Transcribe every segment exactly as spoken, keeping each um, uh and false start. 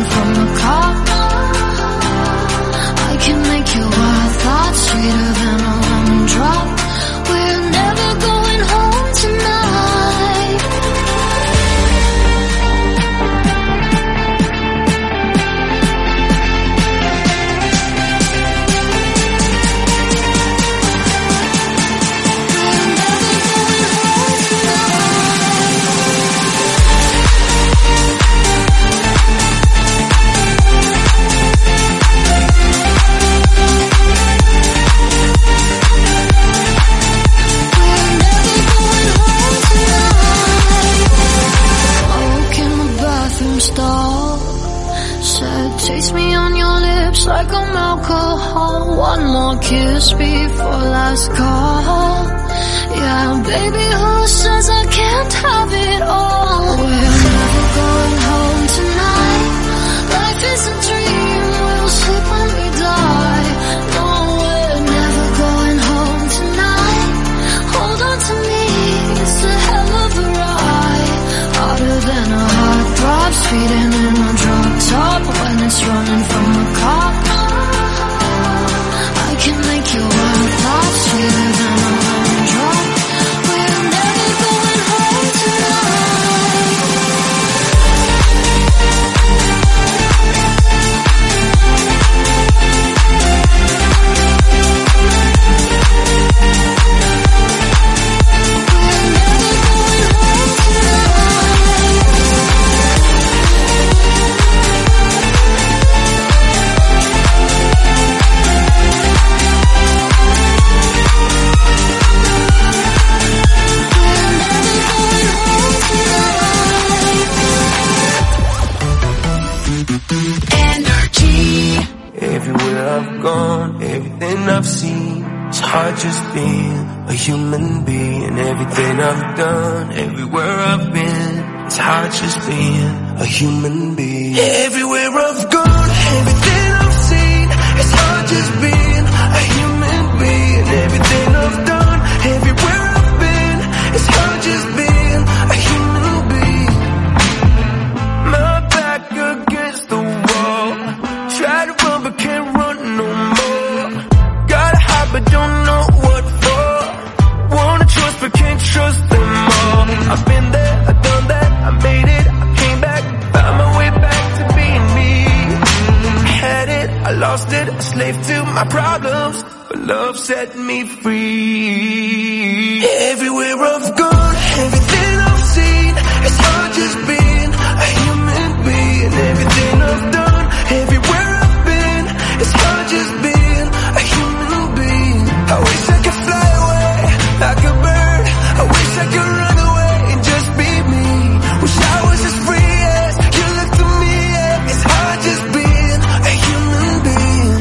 running from the cops. I can make your wild thoughts sweeter than a lemon drop. We're never going home tonight. Taste me on your lips like I'm alcohol. One more kiss before last call. Yeah, baby, who says I can't have it all? We're never going home tonight. Life is a dream, we'll sleep when we die. No, we're never going home tonight. Hold on to me, it's a hell of a ride. Harder than a heart throb, speeding in a drop top. When it's running from the cops, I can make your wild thoughts sweeter than a lemon drop. We're never going home tonight. I've seen, it's hard just being a human being. Everything I've done, everywhere I've been, it's hard just being a human being. Everywhere I've gone, everything I've seen, it's hard just being a human being. Everything I've done, everywhere I've been, it's hard just being a human being. My back against the wall, try to run but can't run no more. But don't know what for. Wanna trust but can't trust them all. I've been there, I've done that, I made it, I came back, found my way back to being me. I had it, I lost it, a slave to my problems, but love set me free. Everywhere I've gone, everything I've seen, it's hard just being a human being. Everything I've done, everywhere I've been, it's hard just being a human being. I wish I could fly away like a bird. I wish I could run away and just be me. Wish I was as free as you look to me. Yeah. It's hard just being a human being.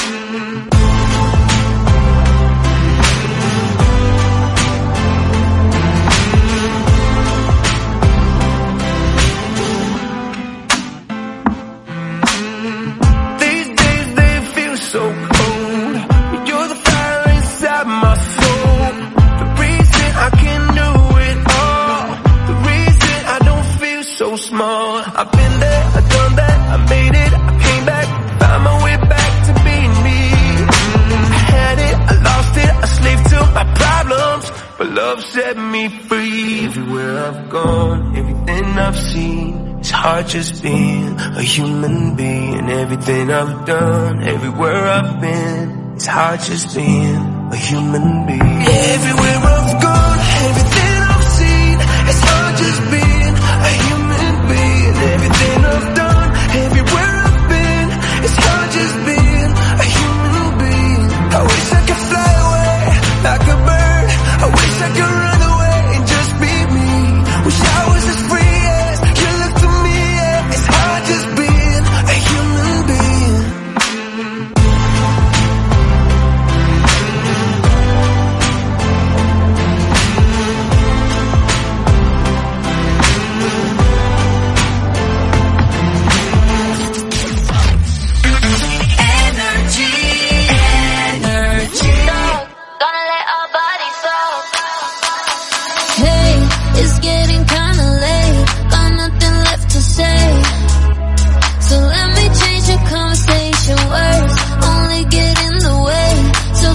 These days they feel so cold. You're the fire inside my soul. The reason I can do it all. The reason I don't feel so small. I've been there, I've done that, I made it, I came back, found my way back to being me. I had it, I lost it, a slave to my problems, but love set me free. Everywhere I've gone, everything I've seen, it's hard just being a human being. Everything I've done, everywhere I've been, it's hard just being a human being. Everywhere I've gone, everything I've seen, it's hard just being a human being. Everything I've done, everywhere I've been, it's hard just being a human being. I wish I could fly away like a bird. I wish I could run away and just be me. Wish I was as free as you look to me. Yeah. It's hard just being a human being.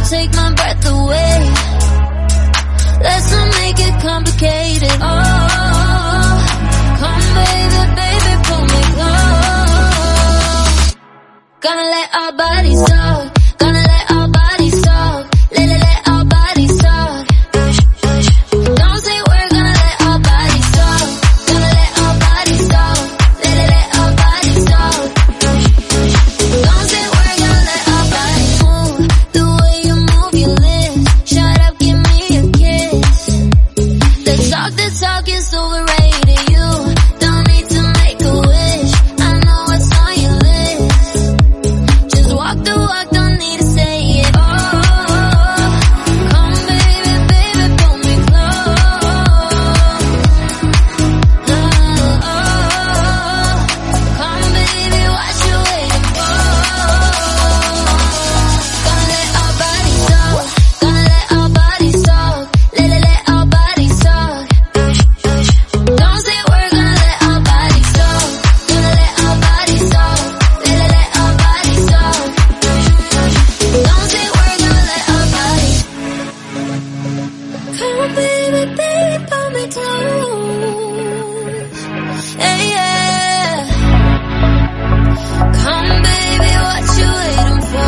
take my breath away. Let's not make it complicated. Oh, come baby, baby, pull me close. Gonna let our bodies talk. Gonna let our bodies talk. Let, let, let our bodies talk. Don't say we're gonna let our bodies talk. Gonna let our bodies talk. Let, let, let our bodies talk. Don't say we're gonna let our bodies move. The way you move your lips. Shut up, give me a kiss. The talk, the talk is overrated. You don't need to make a wish. I know what's on your list. Just walk the walk, don't need to say it. Oh, come baby, baby, pull me close. Oh, come baby, what you waiting for? Gonna let our bodies talk. Gonna let our bodies talk. Let, let, let our bodies talk. Don't say we're gonna let our bodies talk. Gonna let our bodies talk. Let, let, let our bodies talk. Don't say we're gonna let our bodies. Come baby, baby, pull me close. Yeah, yeah. Come baby, what you waiting for?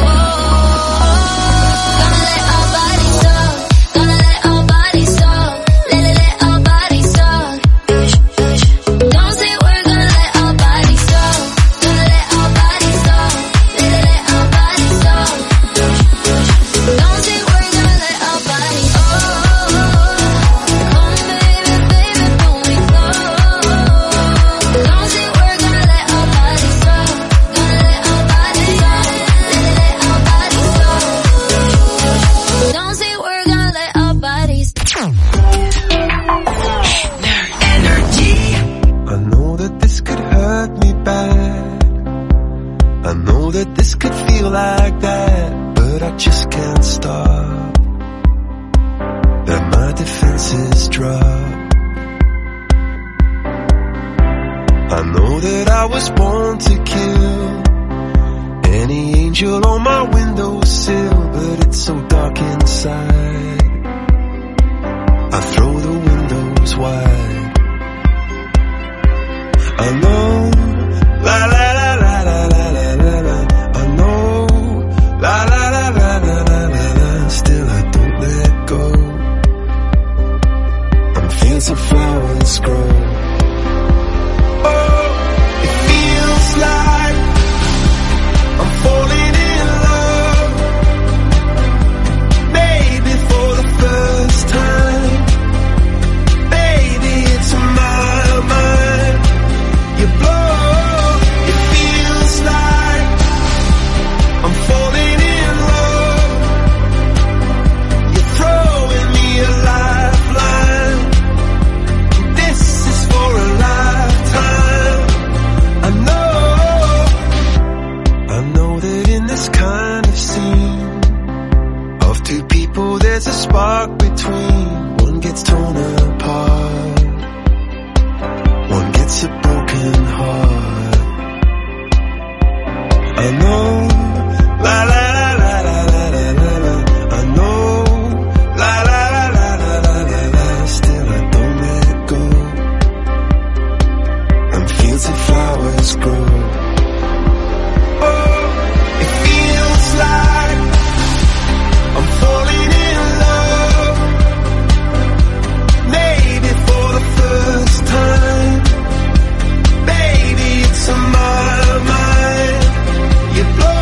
Gonna let our bodies talk. Gonna let our bodies talk. Let, let, let our bodies talk. Don't say we're gonna let our bodies talk. Gonna let our bodies talk. Let, let, let our bodies talk. Don't say we're gonna let our bodies. Oh, come baby, baby, pull me close. Don't say we're gonna let our bodies talk. Gonna let our bodies talk. Let, let, let our bodies talk. Don't say we're gonna let our bodies. Energy. I know that this could hurt me bad. I know that this could feel like that, but I just can't stop. That my defenses drop. I know that I was born to kill any angel on my windowsill, but it's so dark inside. I throw the windows wide. I know, la la la la la la la la la. I know, la la la la la la la la. Still I don't let go. I'm fields of flowers grow. Oh, it feels like I'm falling in love. Maybe for the first time. Baby, it's in my mind. You blow, it feels like I'm falling in love. You're throwing me a lifeline. This is for a lifetime. I know, I know that in this kind of scene of two people there's a spark between. One gets torn apart, one gets a broken heart. I know, la la la la la la la la la. I know, la la la la la la la la. Still I don't let go. And fields of flowers grow. Oh, it feels like I'm falling in love. Maybe for the first time. Baby, it's on my mind. You blow.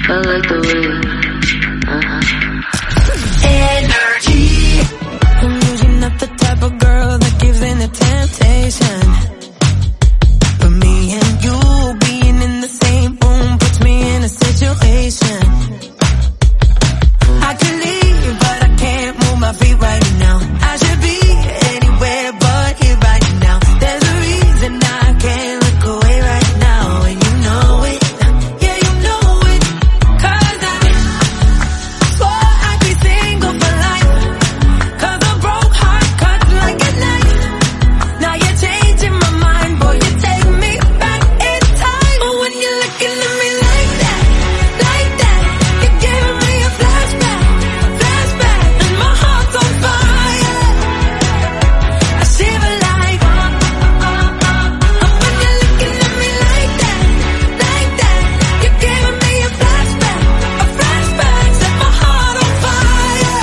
I like the way. Uh-huh. Energy. I'm usually not the type of girl that gives in to temptation, but me and you being in the same room puts me in a situation. I could leave, but I can't move my feet right now. I should be anywhere but here right now. There's a reason I can't look away right now, and you know it. Yeah, you know it. 'Cause I swore I'd be single for life. 'Cause a broke heart cuts like a knife. Now you're changing my mind, boy, you take me back in time. But when you're looking at me like that, like that, you're giving me a flashback, flashback, and my heart's on fire. I shiver like, uh, uh, uh, uh. When you're looking at me like that, like that, you're giving me a flashback, a flashback, set my heart on fire.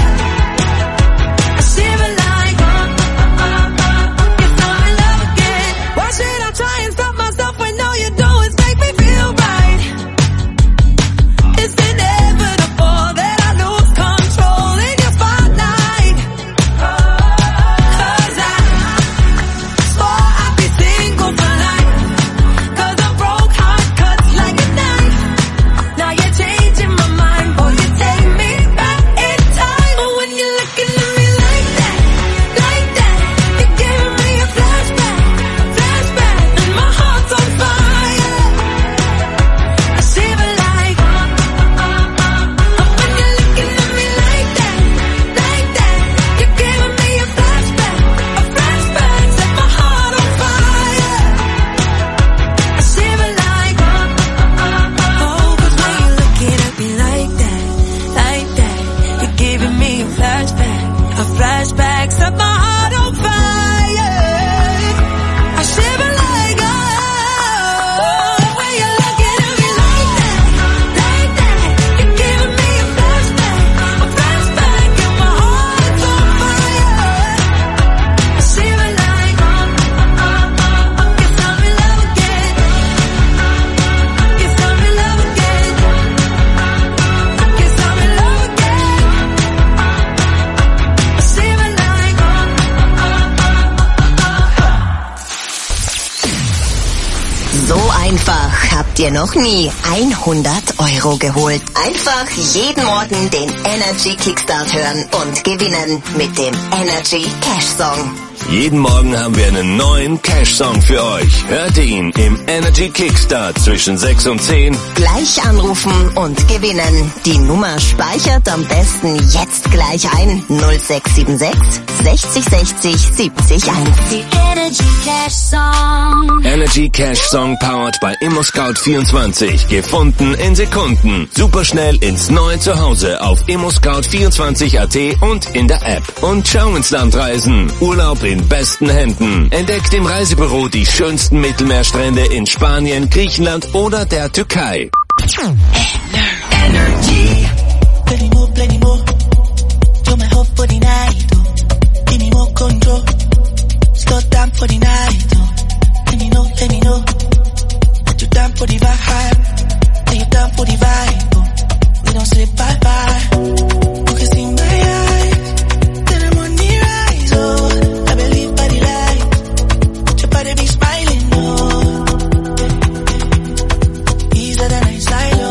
I shiver like, uh, uh, uh, uh, uh. Guess I'm in love again. Why should I try and stop myself when all you do is make me feel right? It's inevitable that I lose control in your spotlight. 'Cause I swore I'd be single for life. 'Cause a broke heart cuts like a knife. Now you're changing my mind, boy, you take me back in time. But when you're looking at me like that, like that, you're giving me a flashback, flashback, and my heart's on fire. I shiver like, uh, uh, uh, uh. When you're looking at me like that, like that, you're giving me a flashback, a flashback, set my heart on fire. I shiver like, uh, uh, uh, uh. Oh, 'cause when you're looking at me like that, like that, you're giving me a flashback, a flashback, set my heart on fire. I shiver like, oh, when you're looking at me like that, like that, you're giving me a flashback, a flashback, and my heart's on fire. I shiver like, uh, uh, uh, uh. Guess I'm in love again. Guess I'm in love again. Guess I'm in love again. I shiver like, uh, uh, uh, uh. So einfach habt ihr noch nie hundert Euro geholt. Einfach jeden Morgen den Energy Kickstart hören und gewinnen mit dem Energy Cash Song. Jeden Morgen haben wir einen neuen Cash-Song für euch. Hört ihr ihn im Energy Kickstart zwischen sechs und zehn. Gleich anrufen und gewinnen. Die Nummer speichert am besten jetzt gleich ein. null sechs sieben sechs sechzig sechzig siebzig eins. Die Energy Cash Song. Energy Cash Song powered by ImmoScout vierundzwanzig. Gefunden in Sekunden. Superschnell ins neue Zuhause auf immoscout vierundzwanzig punkt at und in der App. Und schau ins Land reisen. Urlaub in besten Händen. Entdeckt im Reisebüro die schönsten Mittelmeerstrände in Spanien, Griechenland oder der Türkei. Energy. Plenty more, plenty more. You're my hope for the night, oh. Give me more control. Slow down for the night, oh. Let me know, let me know. That you're down for the vibe. That you're down for the vibe, oh. We don't say bye-bye. You can see my eyes. Then I'm on the rise, oh. I believe by the light. That your body be smiling, oh. Easier than I silo.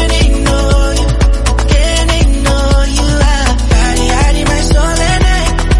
Energy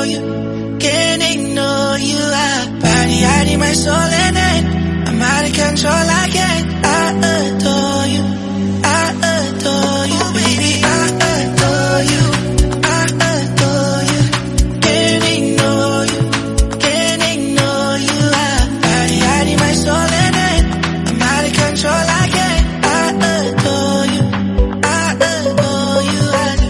adore you. Can't ignore you. I body, hiding my soul and then I'm out of control. I can't. I adore you. I adore you, baby. I adore you. I adore you. Can't ignore you. Can't ignore you. I body, hiding my soul and then I'm out of control. I can't. I adore you. I adore you. I do.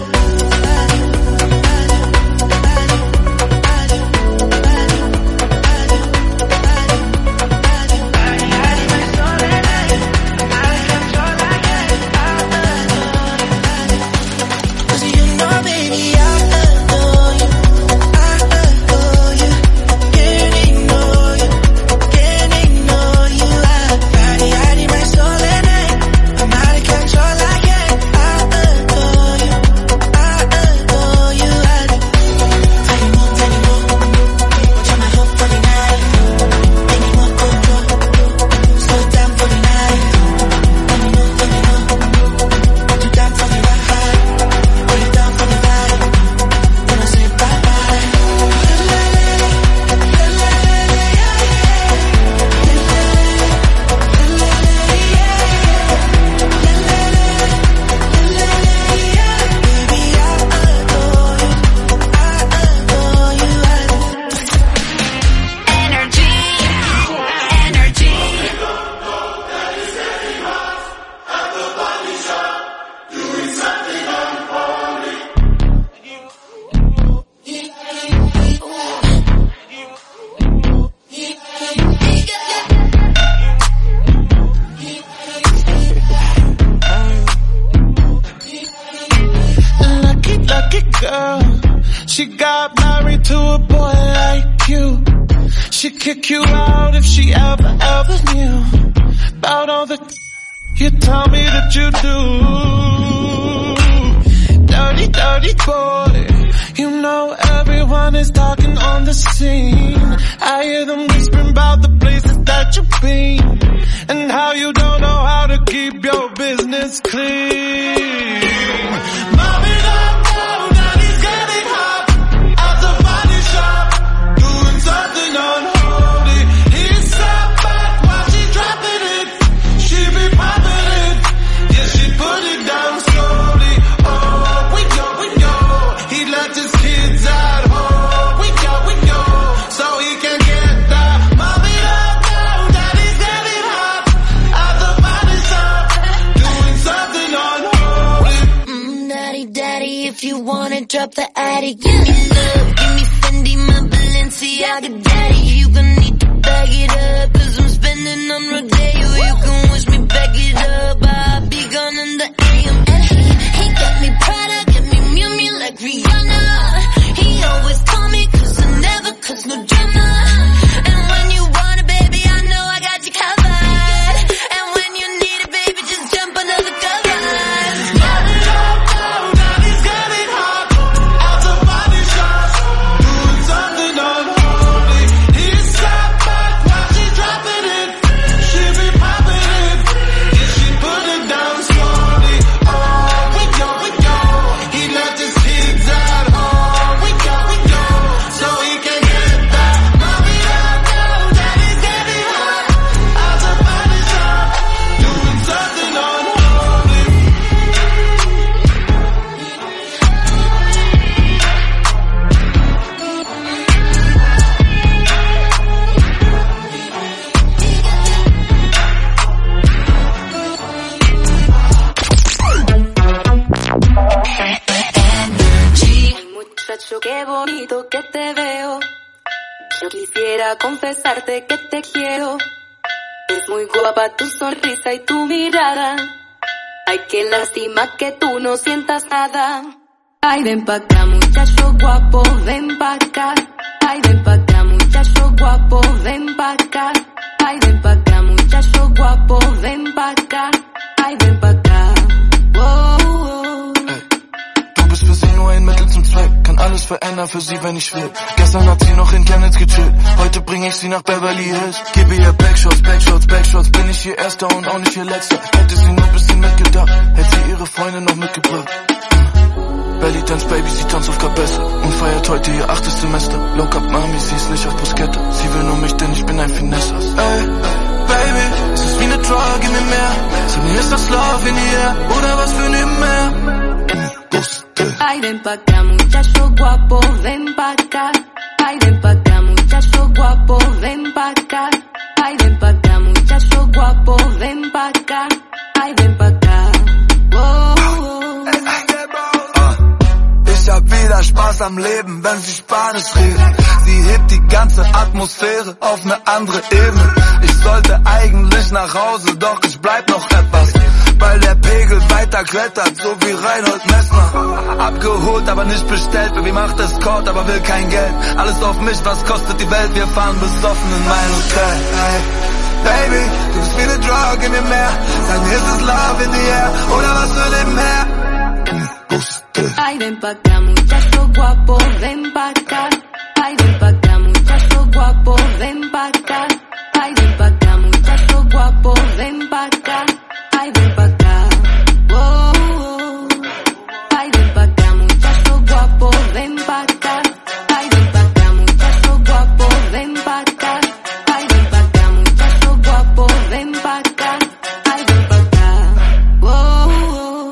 She got married to a boy like you. She'd kick you out if she ever, ever knew about all the you tell me that you do. Dirty, dirty boy. You know everyone is talking on the scene. I hear them whispering about the places that you've been and how you don't know how to keep your business clean. Mommy, don't know that he's getting hot at the body shop, doing something unholy. He's sat back while she's dropping it. She be popping it, yeah, she put it down slowly. Oh, we know, we know, he left his kids at home. We know, we know, so he can get that. Mommy, don't know that he's getting hot at the body shop, doing something unholy. Mm, daddy, daddy, if you wanna drop the attic, give me love, give me Fendi, my Balenciaga, daddy. You gon' need to bag it up, cause I'm spending on Rodeo. You can wish me back it up, I'll be gone in the A M. And he, he got me Prada, get me Miu Miu like Rihanna. He always call me cause I never cause no drama. And when you want it, baby, I know I got you covered. And when you need it, baby, just jump under the covers. Mommy, don't know that he's getting hot at the body shop, doing something unholy. He's sat back while she's dropping it. She be popping it, yeah, she put it down slowly. Oh, we know, we know, he left his kids at home. We know, we know, so he can get that. Mommy, don't know that he's getting hot at the body shop, doing something unholy. Muchacho, qué bonito que te veo. Yo quisiera confesarte que te quiero. Es muy guapa tu sonrisa y tu mirada. Ay, qué lástima que tú no sientas nada. Ay, ven pa' acá, muchacho guapo, ven pa' acá. Ay, ven pa' acá, muchacho guapo, ven pa' acá. Ay, ven pa' acá, muchacho guapo, ven pa' acá. Ay, ven pa' acá. Wow, wow. Du bist für sie nur ein Mittel zum Zweck. Kann alles verändern für sie, wenn ich will. Gestern hat sie noch in Chemnitz gechillt. Heute bring ich sie nach Beverly Hills. Gebe ihr Backshots, Backshots, Backshots. Bin ich ihr Erster und auch nicht ihr Letzter. Hätte sie nur ein bisschen mitgedacht, hätte sie ihre Freunde noch mitgebracht. Belly Dance, Baby, sie tanzt auf Cabessa und feiert heute ihr achtes Semester. Low Cup Mami, sie ist nicht auf Bruschetta. Sie will nur mich, denn ich bin ein Finesse. Ey, Baby, es ist wie ne Drug in dem Meer. Sag mir, ist das Love in the air oder was für ne mehr? Ay, ven pa' acá, muchacho guapo, ven pa' acá. Ay, ven pa' acá, muchacho guapo, ven pa' acá. Ay, ven pa' acá, muchacho guapo, ven pa' acá. Ay, ven pa' acá. Oh, oh. Ich hab wieder Spaß am Leben, wenn sie Spanisch redet. Sie hebt die ganze Atmosphäre auf ne andere Ebene. Ich sollte eigentlich nach Hause, doch ich bleib noch etwas, weil der Pegel weiter klettert, so wie Reinhold Messner. Abgeholt, aber nicht bestellt, Baby macht Escort, aber will kein Geld. Alles auf mich, was kostet die Welt, wir fahren besoffen in mein Hotel. Hey, Baby, du bist wie ne Drug in dem Meer. Sag mir, ist es Love in the air oder was für ne mehr? Ay, ven pa' acá, muchacho guapo, ven pa' acá. Ay, ven pa' acá, muchacho guapo, ven pa' acá. Ay, ven pa' acá, muchacho guapo, ven pa' acá. Ay, ven pa' acá. Oh, oh. Ay, ven pa' acá, muchacho guapo, ven pa' acá. Ay, ven pa' acá, muchacho guapo, ven pa' acá. Ay, ven pa' acá, muchacho guapo, ven pa' acá. Ay, ven pa' acá. Oh, oh.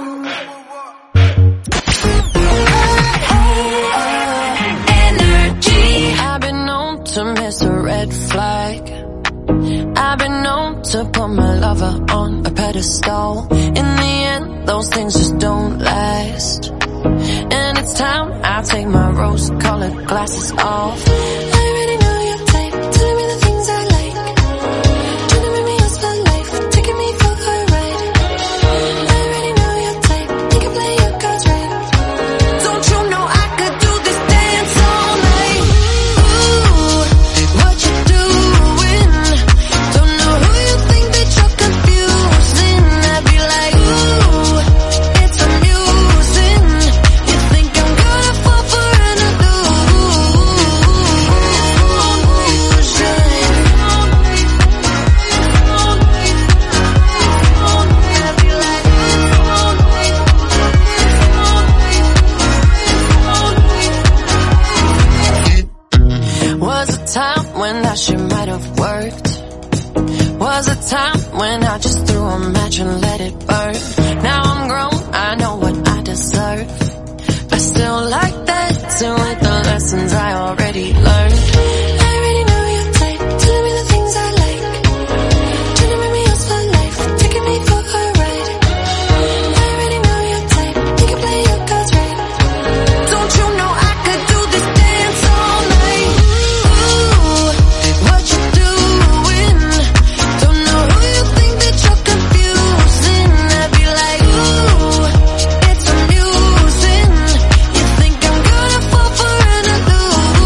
I've been known to miss a red flag. I've been known to put my lover on a pedestal. In the end, those things just don't last. And it's time I take my rose-colored glasses off. I already know your type, telling me the things I like. Trying to make me yours for life, taking me for a ride. I already know your type, you can play your cards right. Don't you know I could do this dance all night? Ooh, what you doing? Don't know who you think that you're confusing. I'd be like, ooh, it's amusing. You think I'm gonna fall for an illusion. I'd be like, was a time when that shit might have worked. Was a time when I just threw a match and let it burn. Now I'm grown, I know what I deserve. I still like that too, with the lessons I already learned. I already know your type, telling me the things I like. Trying to make me yours for life, taking me for a ride. I already know your type, you can play your cards right. Don't you know I could do this dance all night? Ooh, what you doing? Don't know who you think that you're confusing. I'd be like, ooh, it's amusing. You think I'm gonna fall for an illusion.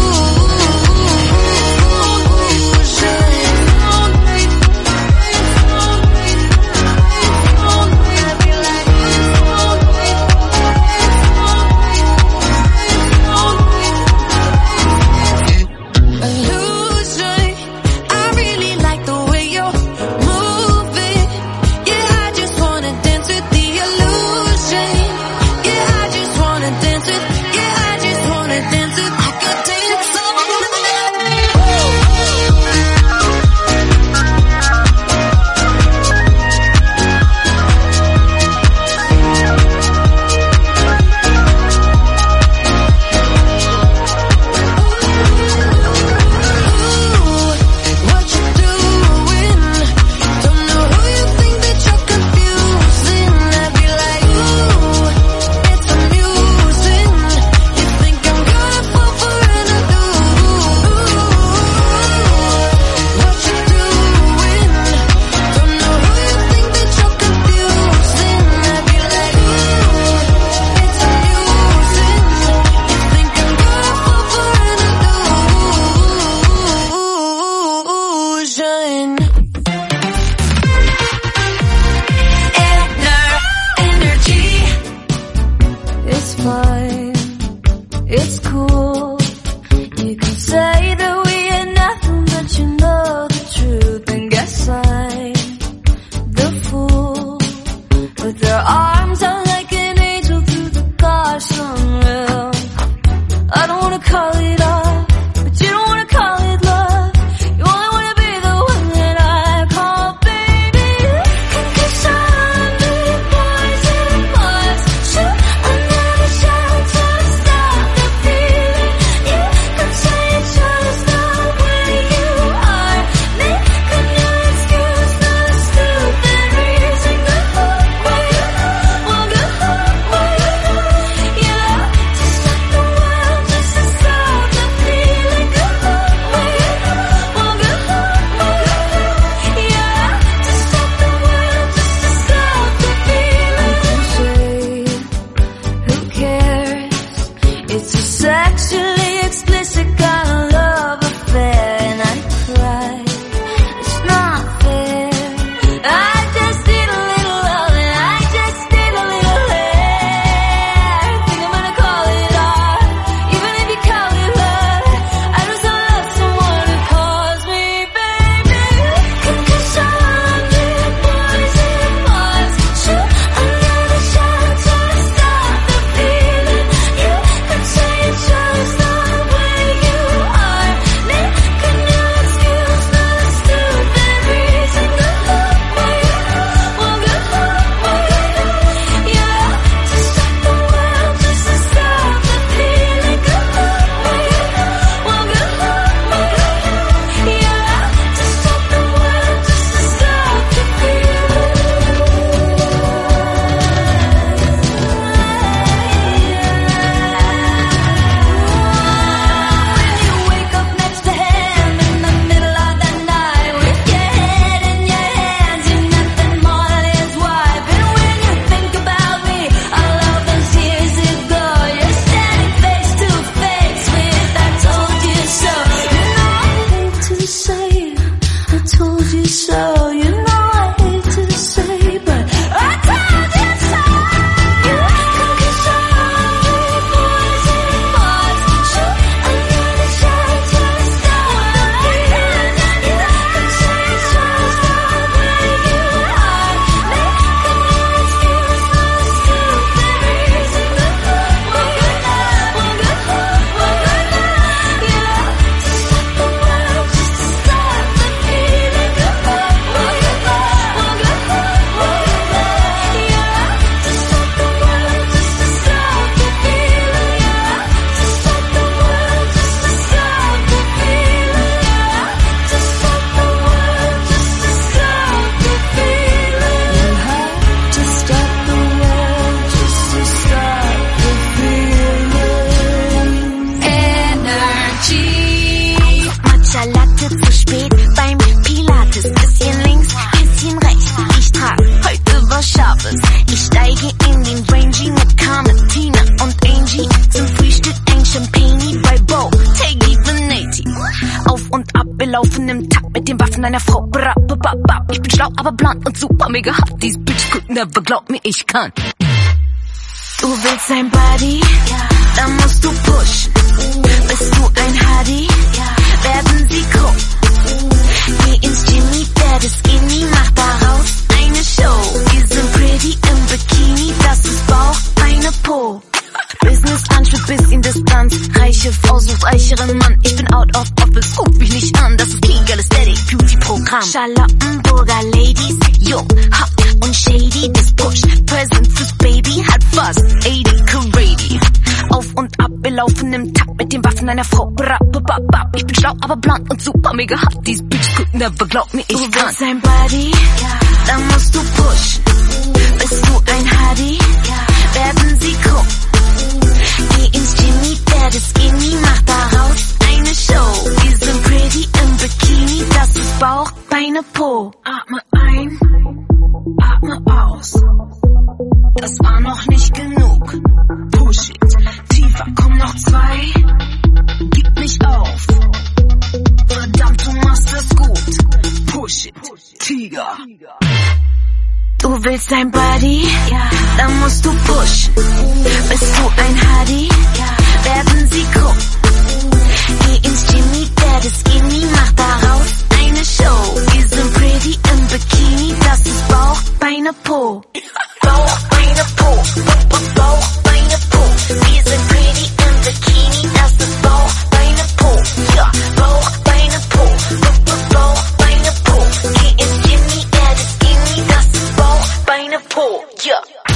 wir laufen im Takt mit den Waffen einer Frau. Bra, ba, ba, ba. Ich bin schlau, aber blond und super mega hot. These bitch could never, glaub mir, ich kann. Du willst ein Buddy? Ja. Dann musst du pushen. Bist du ein Hardy? Ja. Werden sie gucken. Geh ins Jimmy, der das Skinny, mach daraus eine Show. Wir sind pretty im Bikini, das ist Bauch, Beine, Po. Business Anschluss bis in Distanz. Reiche Frau sucht reicheren Mann. Ich bin out of office, guck mich nicht an. Das ist Kegel Aesthetic Beauty Programm. Charlottenburger Ladies, yo, hot und shady. Das Push, Present fürs Baby, hat fast achtzig Carady. Auf und ab, wir laufen im Takt mit den Waffen einer Frau. Bra, ba, ba, ba. Ich bin schlau, aber blond und super mega hot. These bitch could never, glaub mir, ich kann. Du willst ein Buddy? Ja. Dann musst du pushen. Bist du ein Hardy? Ja. Werden sie gucken. Geh ins Jimmy, der das Skinny, mach daraus eine Show. Wir sind pretty im Bikini, das ist Bauch, Beine, Po. Atme ein, atme aus. Das war noch nicht genug. Push it, tiefer, komm noch zwei. Gib nicht auf. Verdammt, du machst das gut. Push it, Tiger. Du willst ein Buddy? Ja. Dann musst du pushen. Bist du ein Hardy? Ja. Werden sie gucken. Geh ins Jimmy, der das Skinny, mach daraus eine Show. Wir sind pretty im Bikini, das ist Bauch, Beine, Po. Bauch, Beine, Po. Bauch, Beine, Po. Wir sind pretty im Bikini, das ist Bauch, Beine, Po. Ja, Bauch, Beine, Po. Bauch, Beine, Po. Geh ins Jimmy, der das Skinny, das ist Bauch, Beine, Po. Ja.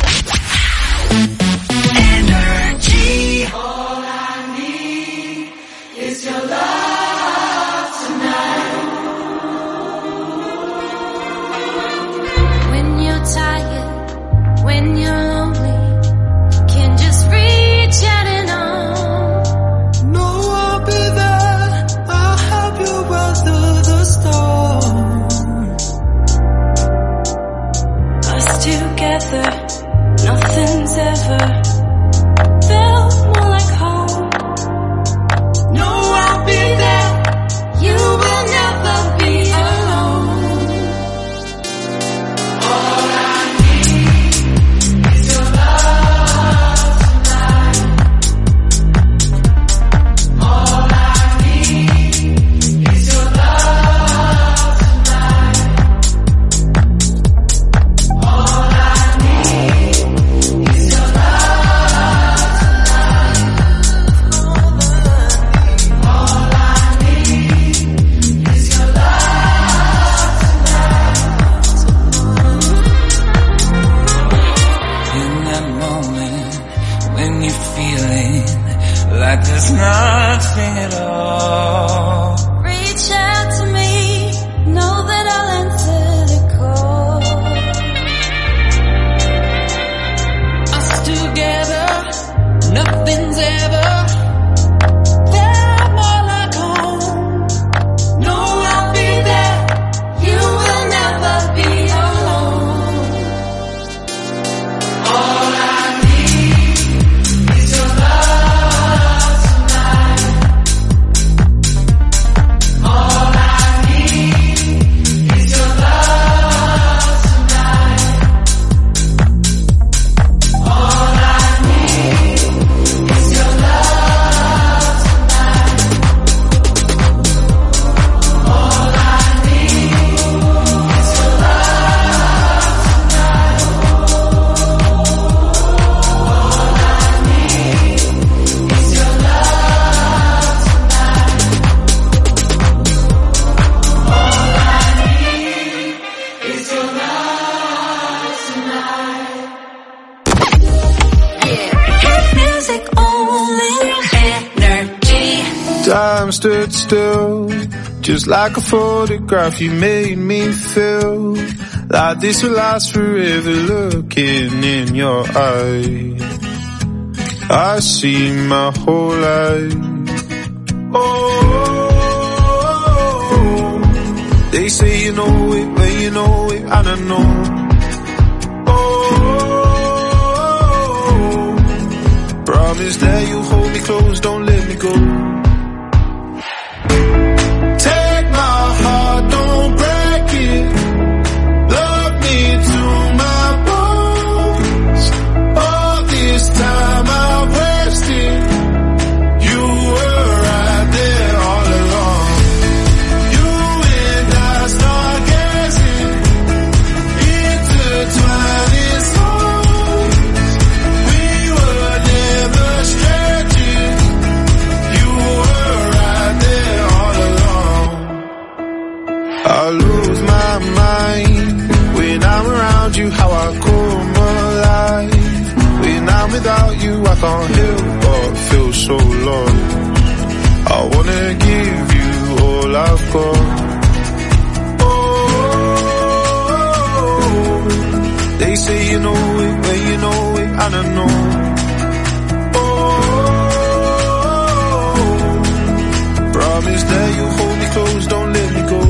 Energy. All I need is your love tonight. When you're tired, when you're lonely, you can just reach out and on. No, I'll be there. I'll help you weather the storm. Us together, nothing's ever felt more like home. No, I'll be there. You will never be alone. All I need is your love tonight. All I need is your love tonight. All I need is your love tonight. All I need is your love In that moment when you're feeling like there's nothing at all, Reach out to me, know that I'll answer the call. us together, nothing's ever felt more like home. No, I'll be there. You will never be alone. All I need is your love tonight. All I need is your love tonight. All I need is your love tonight. All I need is your love tonight. All I need is your love tonight. All I need is your love tonight. Hit music only. Energy. Time stood still, just like a photograph. You made me feel like this will last forever. Looking in your eyes, I see my whole life. Oh, they say you know it, but you know it, and I know. Oh, promise that you'll hold me close, don't let me go. Take my without you I can't live but feel so lost. I wanna give you all I've got. Oh, they say you know it when you know it, and I know. Oh, promise that you hold me close, don't let me go.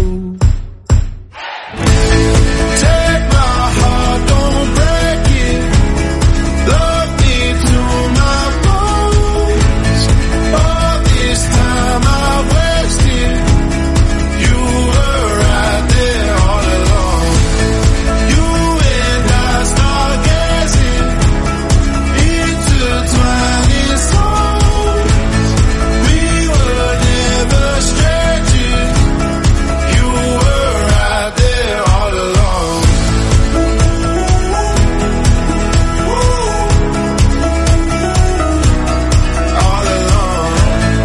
Take my heart, don't break it. Love me to my bones. All this time I wasted. You were right there all along. You and I stargazing, intertwining souls. We were never strangers. You were right there all along. All along.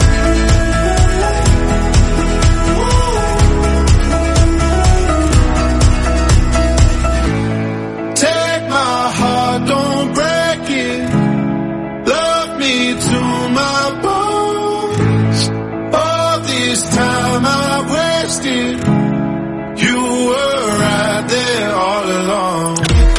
Take my heart, don't break it. Love me to my bones. All this time I wasted. You were right there all along.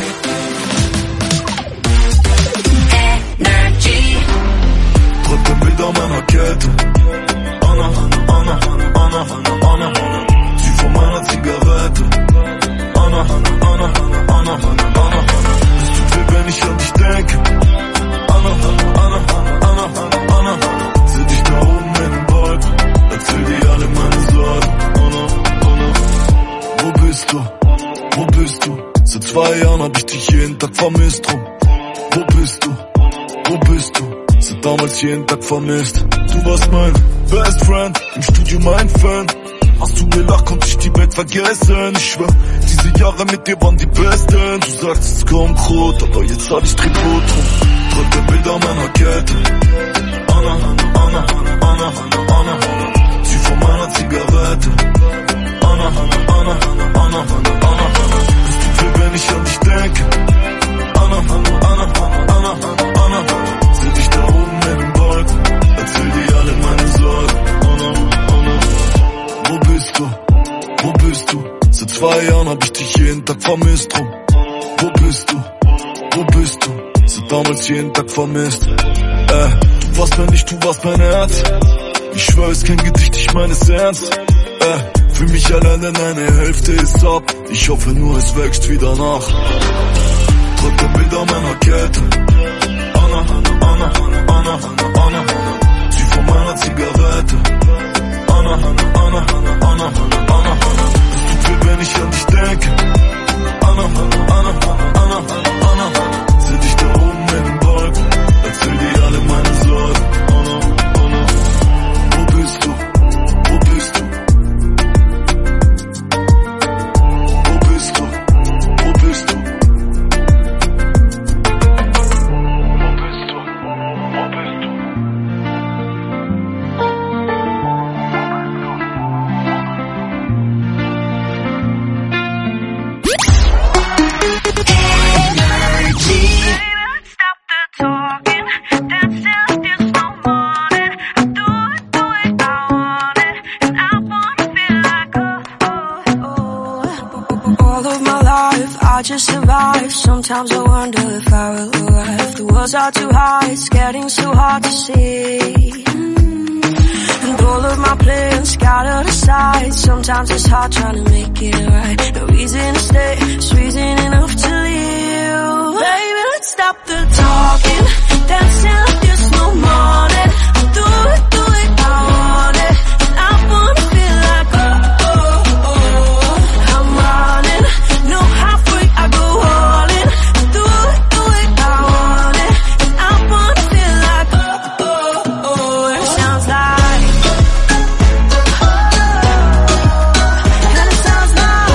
Dritte Bilder meiner Kette. Anna, Anna, Anna, Anna, Anna. Sie von meiner Zigarette. Anna, Anna, Anna, Anna, Anna. Es tut weh, wenn ich an dich denke. Anna, Anna, Anna, Anna, Anna. Seh dich da oben in den Wolken. Erzähl dir alle meine Sorgen. Anna, Anna. Wo bist du? Wo bist du? Seit zwei Jahren hab ich dich jeden Tag vermisst drum. Wo bist du? Wo bist du? Seit damals jeden Tag vermisst. Du warst mein Best Friend, im Studio mein Fan. Hast du gelacht, konnte ich die Welt vergessen. Ich schwör, diese Jahre mit dir waren die besten. Du sagst, es kommt rot, aber jetzt hab ich Tribut drum. Dritte Bilder meiner Kette. Anna, Anna, Anna, Anna, Anna. Sie von meiner Zigarette. Anna, Anna, Anna, Anna, Anna. Es tut weh, wenn ich an dich denke. Anna, Anna, Anna, Anna, Anna. Seh dich da oben in den Wolken. Erzähl dir alle meine Sorgen. Anna, Anna. Wo bist du? Wo bist du? Seit zwei Jahren hab ich dich jeden Tag vermisst drum. Wo bist du? Wo bist du? Seit damals jeden Tag vermisst. Äh, du warst mir nicht, du warst mein Herz. Ich schwör, es kein Gedicht, ich meine es ernst. Äh, für mich allein, denn eine Hälfte ist ab. Ich hoffe nur, es wächst wieder nach. Dritte Bilder meiner Kette. Anna, Anna, Anna, Anna, Anna. Sie von meiner Zigarette. Anna, Anna, Anna, Anna, Anna. Es tut weh, wenn ich an dich denke. Anna, Anna, Anna, Anna, Anna. Seh dich da oben in den Wolken. Erzähl dir alle meine Sorgen. Anna, Anna. Wo bist du? Wo bist du? Wo bist du? Wo bist du? I just survive. Sometimes I wonder if I will arrive. The walls are too high, it's getting so hard to see. And all of my plans scattered aside. Sometimes it's hard trying to make it right. No reason to stay, it's reason enough to leave. Baby, let's stop the talking, dancing like there's no morning. Do it, do it, I want it. And I wanna feel like oh, oh, oh. I'm running, no halfway, I go all in. Do it, do it, I want it. And I wanna feel like oh, oh, oh. And it sounds like and it sounds like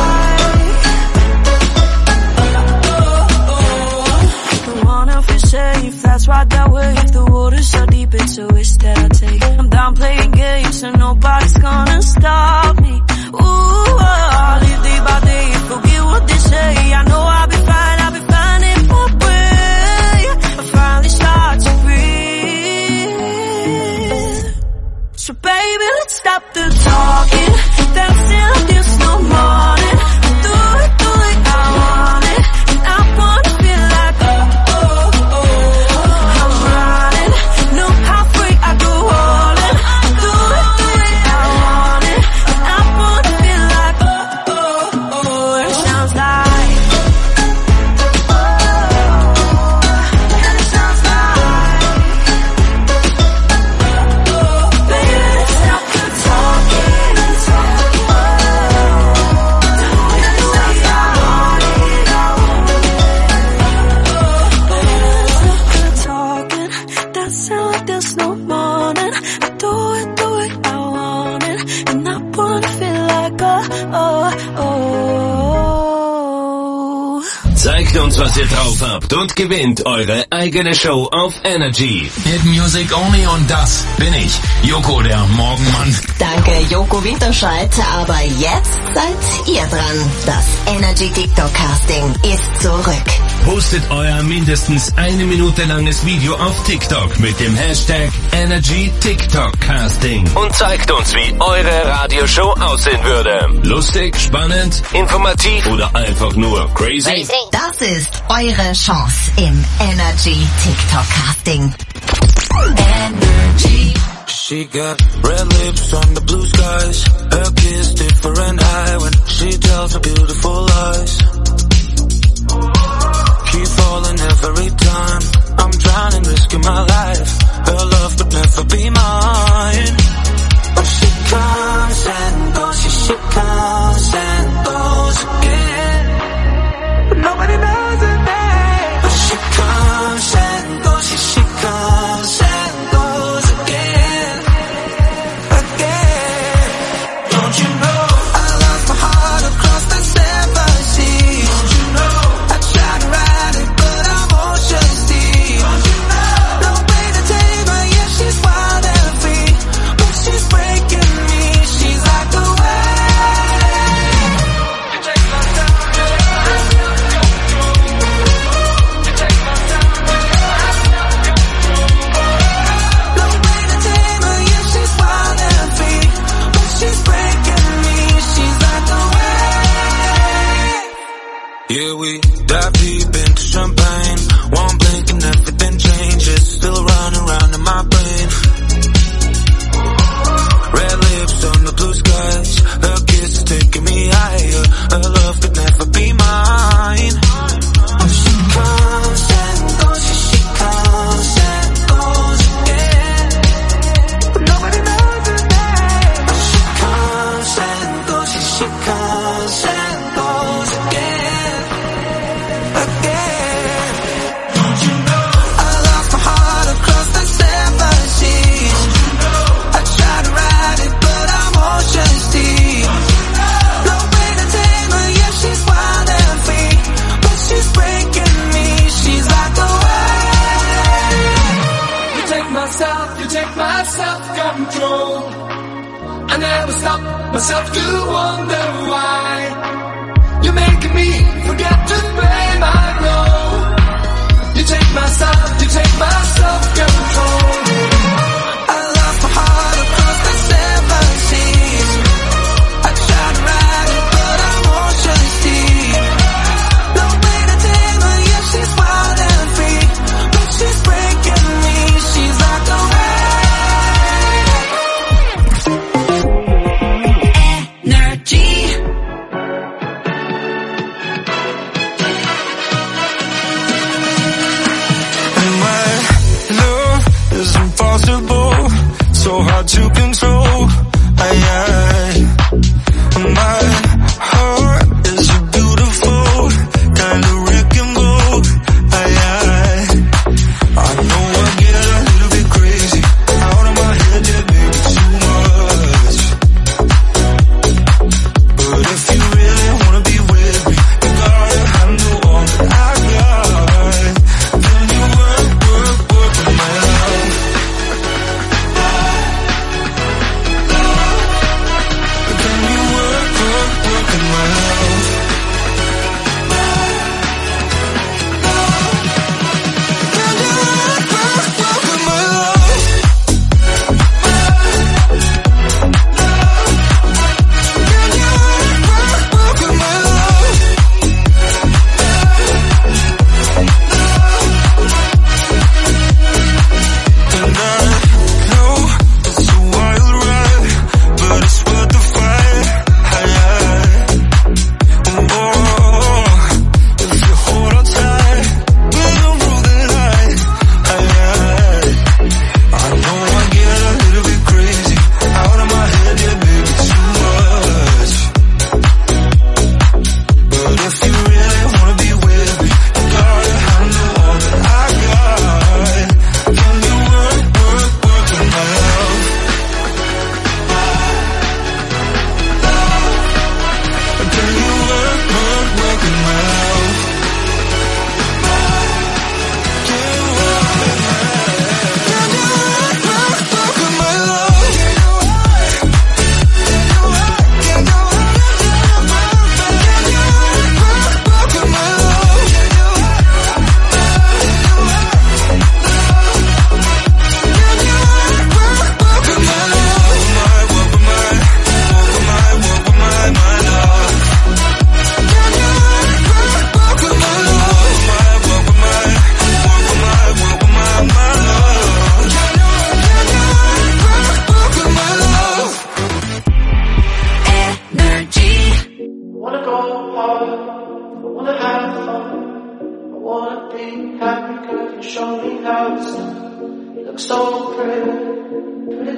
oh, oh, oh. I wanna feel safe, that's right that way. If the water's so deep, it's a risk that I take. I'm down playing games and nobody's gonna stop me. Ooh, oh, I'll live day by day, forget what they say. I know I'll be fine, I'll be fine if I pray. I finally start to wanna feel like oh, oh, oh. Zeigt uns, was ihr drauf habt und gewinnt eure eigene Show auf Energy. Hit Music Only und das bin ich, Joko, der Morgenmann. Danke, Joko Winterscheid, aber jetzt seid ihr dran. Das Energy TikTok Casting ist zurück. Postet euer mindestens eine Minute langes Video auf TikTok mit dem Hashtag Energy TikTok Casting und zeigt uns, wie eure Radioshow aussehen würde. Lustig, spannend, informativ oder einfach nur crazy? Das ist eure Chance im Energy TikTok Casting. Energy. She got red lips on the blue skies. Her kiss different high when she tells her beautiful lies. Keep falling every time. I'm drowning, risking my life. Her love could never be mine. But she comes and goes, she, she comes and goes again. But nobody knows her name. But she comes and goes, she, she comes and goes again. Again. Don't you know I lost my heart across the seven seas? Don't you know I tried to ride it but I'm ocean deep? Don't you know no way to tame her, yeah she's wild and free, but she's breaking me, she's like the wave. You take my time, you take my time, no way to tame her, yeah she's wild and free, but she's breaking me, she's like the wave. Yeah, we dive deep into champagne. One blink and everything changes. Still running around in my brain. Red lips on the blue skies. Her kiss is taking me higher. Her love could never be mine. Oh, she comes and goes. She, she comes and goes again. But nobody knows her name. Oh, she comes and goes. She, she comes and goes again. Again. Don't you know I lost my heart across the seven seas? Don't you know I tried to ride it but I'm ocean deep? Don't you know no way to tame her, yeah she's wild and free, but she's breaking me, she's like the wave. You take my self, you take my self-control. I never stop myself to wonder why. You're making me forget to pay my role. You take my self, you take my self-control. I lost my heart across the seven seas. I tried to ride it but I'm ocean deep. No way to tame her, yeah she's wild and free, but she's breaking me, she's like the wave. Energy. And my love is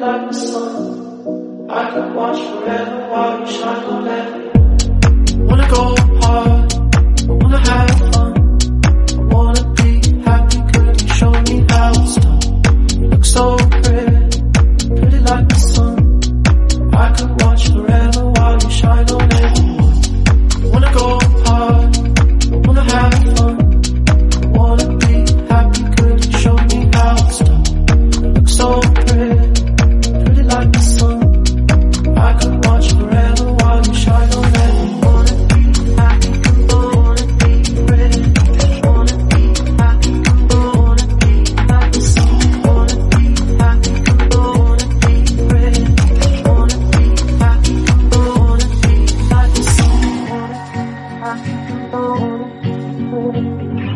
like the sun. I could watch forever while you shine on me. Wanna go hard, I wanna have fun. I wanna be happy, could you show me how it's done? You look so pretty, pretty like the sun. I could watch forever while you shine on everyone. I wanna go hard, I wanna have fun. I wanna be happy, could you show me how it's done? You look so pretty, pretty like the sun. I could watch forever while you shine on everyone. Wanna be happy, wanna be pretty. Wanna be happy, wanna be like the sun. Wanna be happy, wanna be pretty. Wanna be happy, wanna be like the sun. Wanna be happy, wanna be pretty.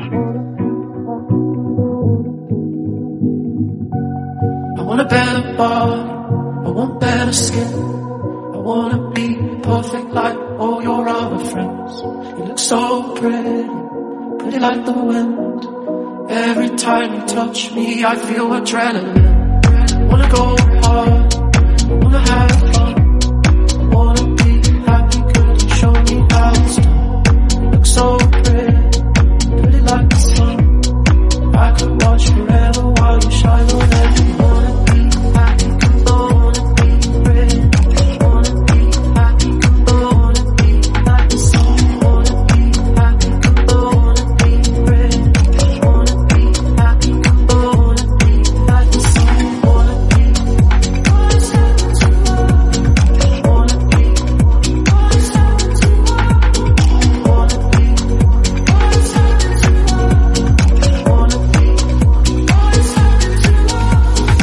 I want a better body, I want better skin. I wanna be perfect like all your other friends. You look so pretty, pretty like the wind. Every time you touch me, I feel adrenaline. I wanna go hard, I wanna have fun. I wanna be happy, could you show me how it's done? You look so pretty, pretty like the sun. I could watch forever while you shine on everyone. Wanna be happy, wanna be pretty. Wanna be happy, wanna be like the sun. Wanna be happy, wanna be pretty. Wanna be happy, wanna be like the sun. Wanna be, wanna step to love. Wanna be, wanna step to love. Wanna be, wanna step to love. Wanna be, wanna step to love.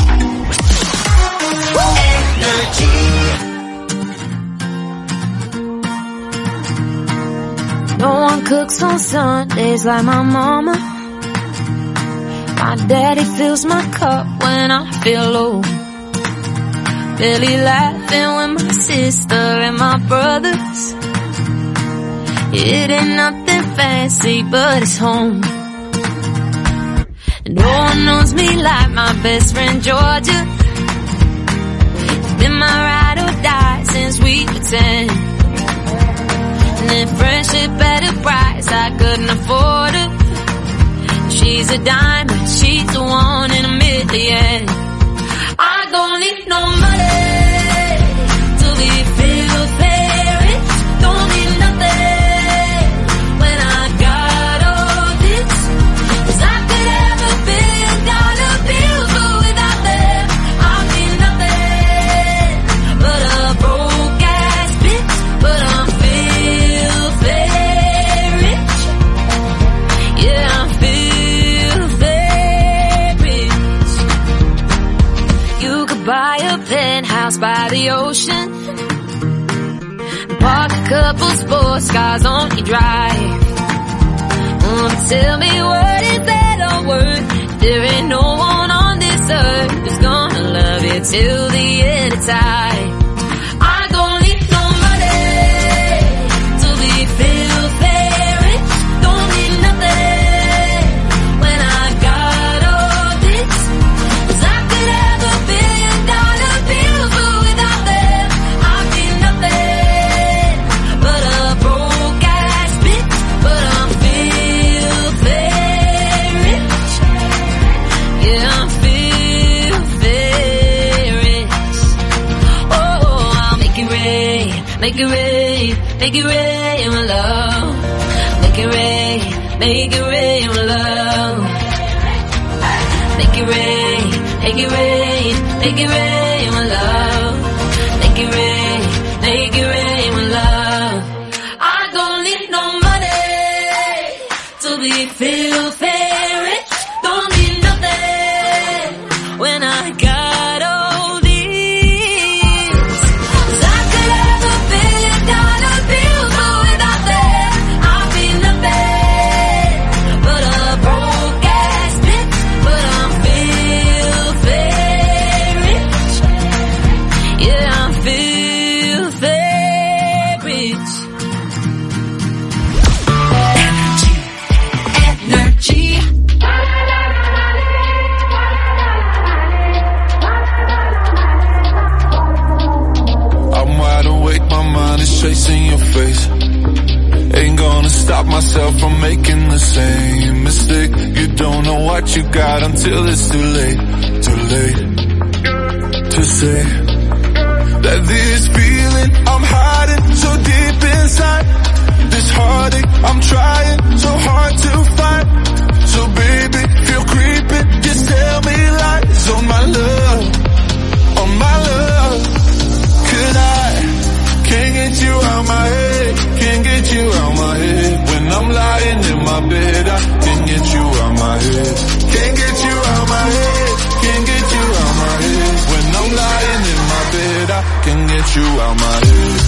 No one cooks on Sundays like my mama. My daddy fills my cup when I feel low. Barely laughing with my sister and my brothers. It ain't nothing fancy, but it's home. And no one knows me like my best friend Georgia. She's been my ride or die since we were ten. And then friendship at a price I couldn't afford her. She's a diamond, she's the one in a million. I don't need no money to be filthy rich. Don't need nothing when I got all this. 'Cause I could have a billion dollar bills, but without them I'd be nothing but a broke ass bitch. But I'm filthy rich. Yeah, I'm filthy rich. You could buy a penthouse by the ocean, park a couple sports cars on your drive. Um, tell me what is that all worth? There ain't no one on this earth who's gonna love you till the end of time. I don't need no money to be filthy rich. Don't need nothing when I got all this. 'Cause I could have a billion dollar bills, but without them I'd be nothing but a broke ass bitch. But I'm filthy rich. Yeah, I'm filthy rich. Oh, I'll make it rain, make it rain, make it rain, my love. Make it rain, make it rain, my love. Make it rain, make it rain, make it rain, my love. Make it rain, make it rain, my love. I don't need no money to be filthy rich. Don't need nothing when I got all these. 'Cause I could have a billion dollar bills, but without them I'd be nothing but a broke ass bitch. But I'm filthy rich. Yeah, I'm filthy chasing your face. Ain't gonna stop myself from making the same mistake. You don't know what you got until it's too late, too late to say that this feeling I'm hiding so deep inside, this heartache I'm trying so hard to fight. So baby, feel creeping, just tell me lies on my love, on my love. Could I, can't get you out my head, can't get you out my head. When I'm lying in my bed, I can't get you out my head. Can't get you out my head, can't get you out my head. When I'm lying in my bed, I can't get you out my head.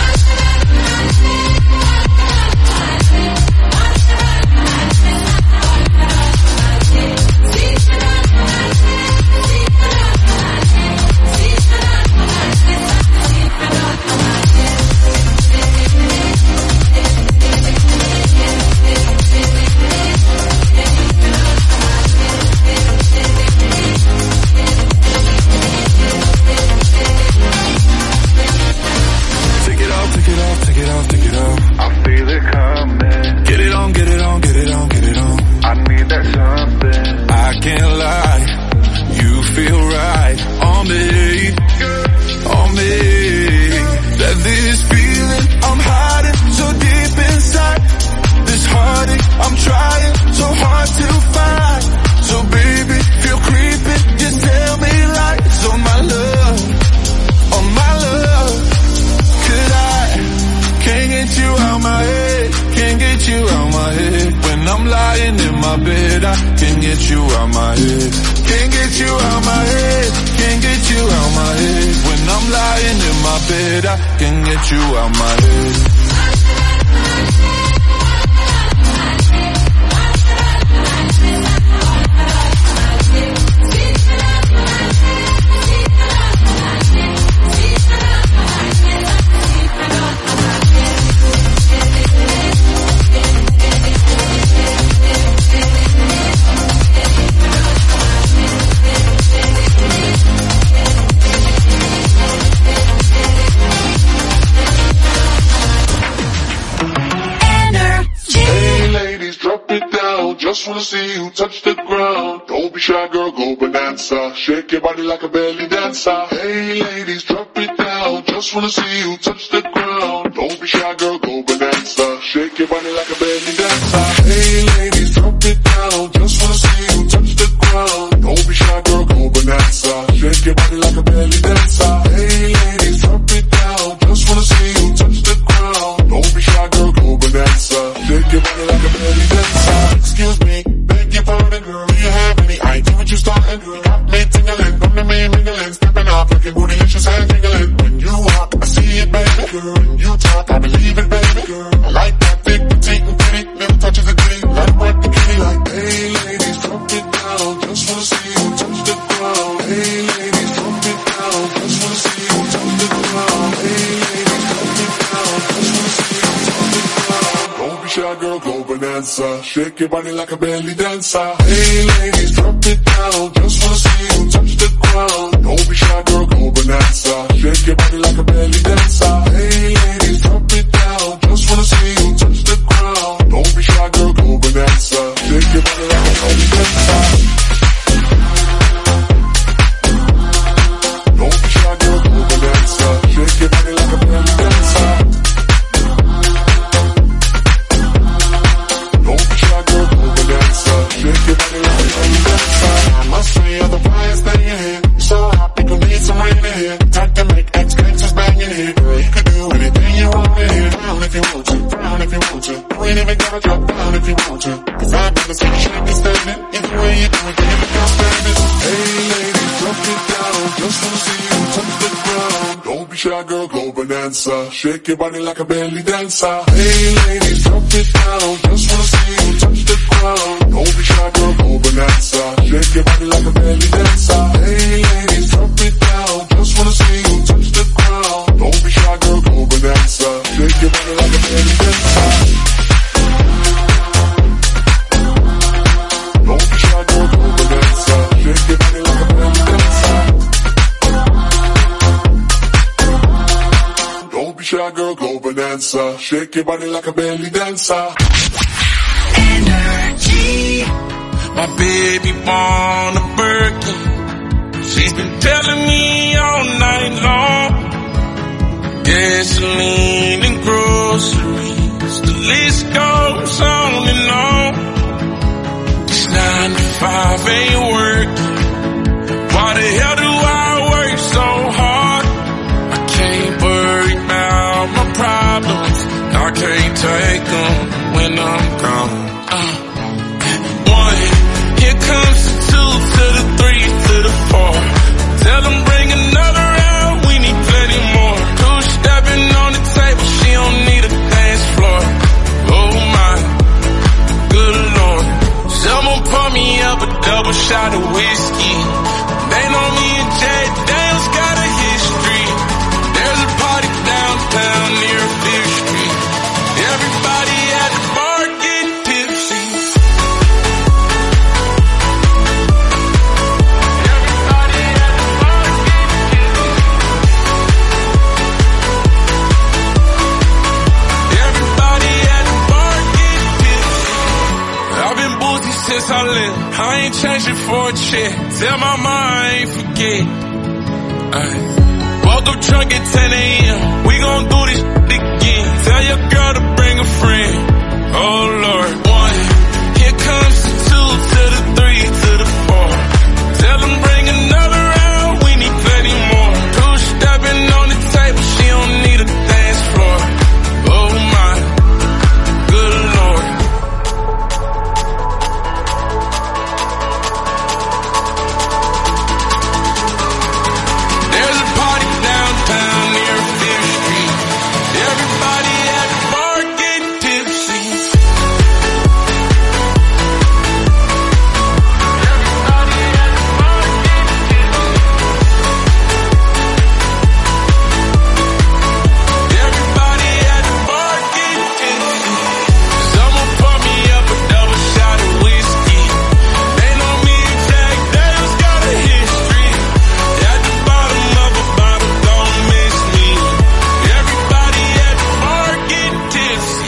Just wanna see you touch the ground. Don't be shy, girl, go bonanza. Shake your body like a belly dancer. Hey ladies, drop it down. Just wanna see you touch the ground. Don't be shy, girl, go bonanza. Shake your body like a belly dancer. Hey ladies, drop it down. Just wanna see you touch the ground. Don't be shy, girl, go bonanza. Shake your body like a belly dancer. Hey ladies, drop it down. Just wanna see you touch the ground. Don't be shy, girl, go bonanza. Shake your body like a belly dancer. Excuse me, beg your pardon, girl. Do you have any idea what you starting, girl? Got me tingling, come to me mingling, stepping off, looking bootylicious and jingling. When you walk, I see it, baby girl. When you talk, I believe it, baby girl. I like that thick, petite, and pretty, little touches of ditty. Let it work the kitty like, hey ladies, drop it down. Just wanna see you touch the ground. Hey ladies, drop it down. Just wanna see you touch the ground. Hey ladies, drop it down. Just wanna see you touch the ground. Don't be shy, girl, go bonanza. Shake your body like a belly dancer. Hey ladies, drop it down. Just wanna see you touch the ground. Don't be shy, girl, go bonanza. Shake your body like a belly dancer. Hey ladies, drop it down. Just wanna see you touch the ground. Don't be shy, girl, go bonanza. Shake your body like a belly dancer. Don't be shy, girl, go bonanza. Shake your body like a belly dancer. Don't be shy, girl, go bonanza. Shake your body like a belly dancer. I must say you're the brightest thing in here. You're so hot, people need some rain in here. Type to make ex-gangsters bang in here. Girl, you could do anything you want in here. Down if you want to, down if you want to. You ain't even gotta drop down if you want to. Cause I've never seen you shake and standing. Either way you do it, can you make us standing? Hey ladies, drop it down. Just wanna see you touch the ground. Don't be shy, girl, go bonanza. Shake your body like a belly dancer. Hey ladies, drop it down. Just wanna see you touch the ground. Don't be shy, girl, go bonanza. Shake your body like a belly dancer. Hey ladies, drop it down. Just wanna see you touch the ground. Don't be shy, girl, go bonanza. Shake your body like a belly dancer. Don't be shy, girl, go bonanza. Shake your body like a belly dancer. Don't be be shy, girl, go bonanza. Shake your body like a belly dancer. Energy. My baby born a Birkin. She's been telling me all night long. Gasoline and groceries, the list goes on and on. This nine to five ain't working. Why the hell do I work so hard? I can't worry about my problems. I can't take them when I'm gone. Uh, one, here comes the two to the three to the four. Tell them bring another round, we need plenty more. Two stepping on the table, she don't need a dance floor. Oh my, good Lord. Someone pour me up a double shot of whiskey. They know me and Jay Daniels got a history. There's a party downtown near Fifth Street. Everybody at the bar getting tipsy. Everybody at the bar getting tipsy. Everybody at the bar getting tipsy. I've been boozy since I left. I ain't changing for a check. Tell my mom I ain't forget. Ay. Woke up drunk at ten a.m. We gon' do this again. Tell your girl to bring a friend. Oh Lord. One, here comes the two to the three to the four. Tell them bring another round, we need plenty more. Two stepping on the table, she don't need a dance floor. Oh my, good Lord. There's a party downtown near Fifth Street. Everybody at the bar getting tipsy. Everybody at the bar getting tipsy. Everybody at the bar getting tipsy. Someone pour me up a double shot of whiskey. They know me and Jack Daniels got a history. At the bottom of a bottle, don't miss me. Everybody at the bar getting tipsy.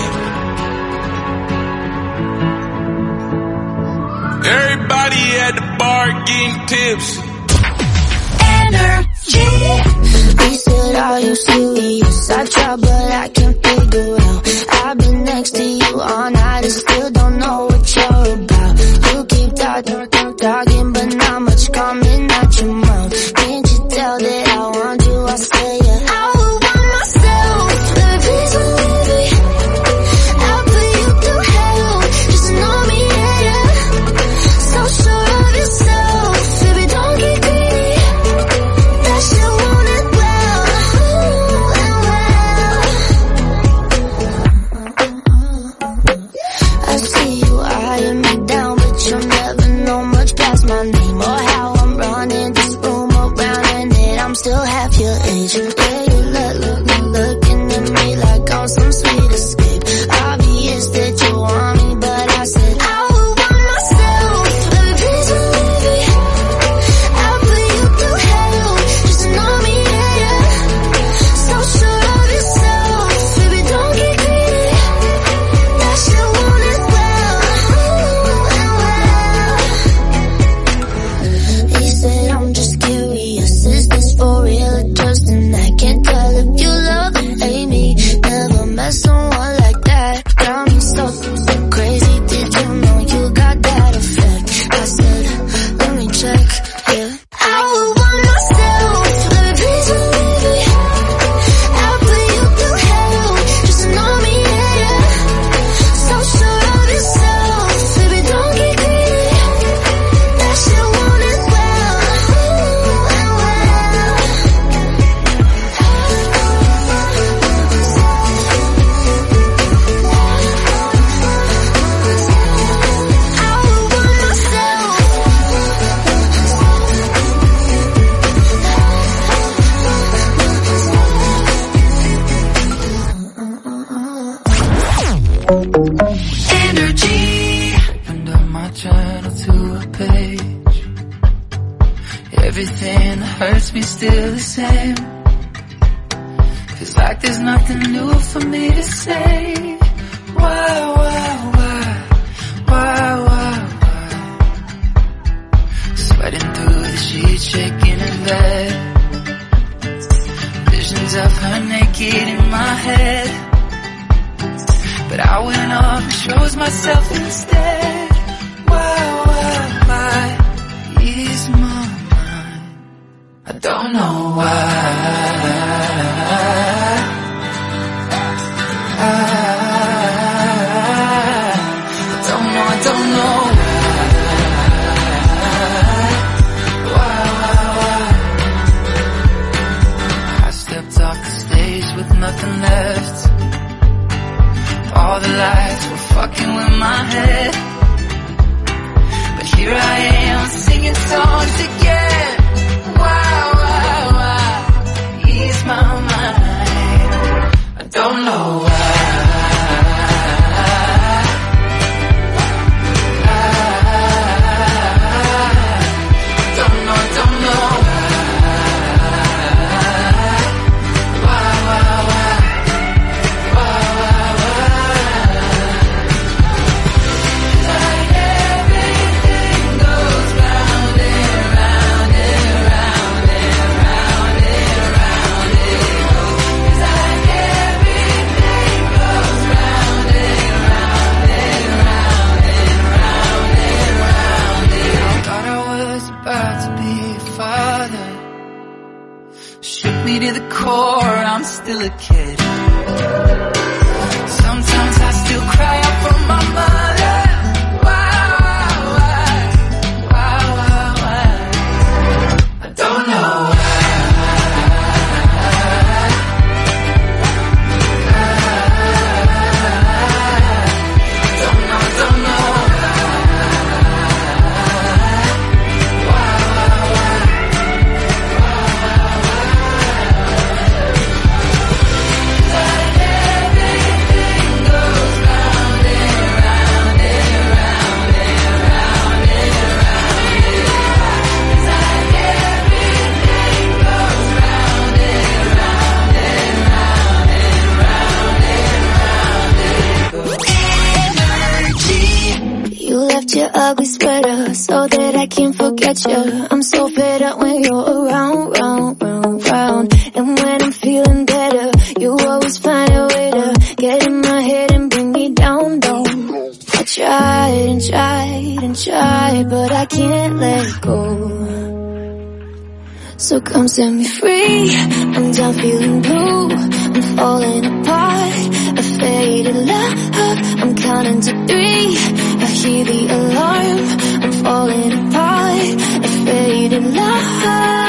Everybody at the bar getting tipsy. Energy. We said, are you serious? I try, but I can't figure out. I've been next to you all night and still don't know what you're about. You keep talking, talking, but not much coming out your mouth. Can't you tell that I want you? I say yeah. I would want myself, baby, please believe me. I'll put you through hell, just know me, yeah, yeah. So sure of yourself, baby, don't get greedy. That shit want it well, well. I see you eyeing me down, but you'll never know much past my name or how I'm running this room around, and that I'm still half your age. Yeah, you look, look, look, looking at me like I'm some sweet escape. Obvious that you want me, but I said I would want myself, baby, please believe me. I'll put you through hell, just know me, yeah, yeah. So sure of yourself, baby, don't get greedy. That shit want it well, well. He said I'm just curious, is this for real or just an act? Can't tell if you love or hate me. Never met someone like that. Got me so, so crazy. Did you know you got that effect? I said, let me check, yeah. I would want myself, baby, please believe me. I'll put you through hell, just know me, yeah, yeah. So sure of yourself, baby, don't get greedy. That shit want it well, well, well. I would want myself. Energy. Opened up my journal to a page. Everything that hurts me still the same. Cause I like there's nothing new for me to say. Why, why, why, why, why, why? Sweating through the sheets, shaking in bed. Visions of her naked in my head, but I went off and chose myself instead. Why, why, why? Ease my mind. I don't know why. I, I don't know, I don't know why. Why, why, why? I stepped off the stage with nothing left. All the lights were fucking with my head, but here I am singing songs again. Why, why, why? Ease my mind. I don't know why. To the core, I'm still a kid. Sometimes I still cry out for my mother. Why, why, why, why, why? I don't know why. I don't know, I don't know why, why, why? Your ugly sweater so that I can't forget you. I'm so fed up when you're around, round, round, round. And when I'm feeling better, you always find a way to get in my head and bring me down, down. I tried and tried and tried, but I can't let go. So come set me free. I'm done feeling blue. I'm falling apart. A faded love. I'm counting to three. I hear the alarm. I'm falling apart. A faded love.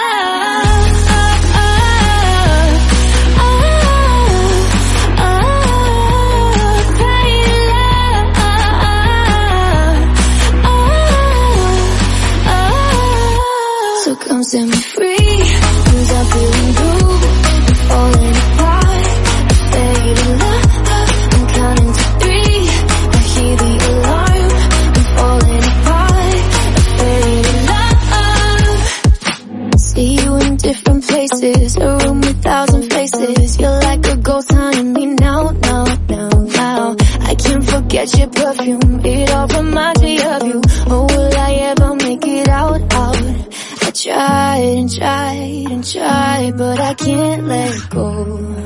Come set me free. I'm done feeling blue. I'm falling apart. A faded love. I'm counting to three. I hear the alarm. I'm falling apart. A faded love. See you in different places. A room with thousand faces. You're like a ghost haunting me now, now, now, now. I can't forget your perfume. It all reminds me of you. Oh, will I ever make it out, out? I tried and tried and tried, but I can't let go.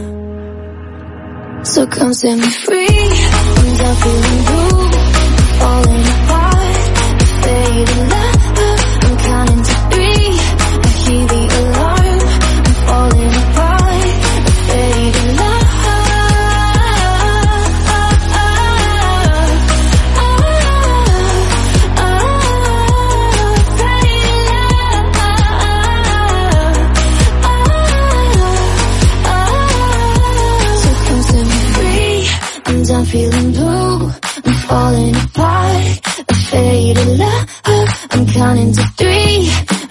So come set me free. I'm done feeling blue. I'm falling apart. A faded love. I'm counting to three. I hear the alarm. I'm falling apart. A faded love. I'm feeling blue, I'm falling apart. A faded love, I'm counting to three.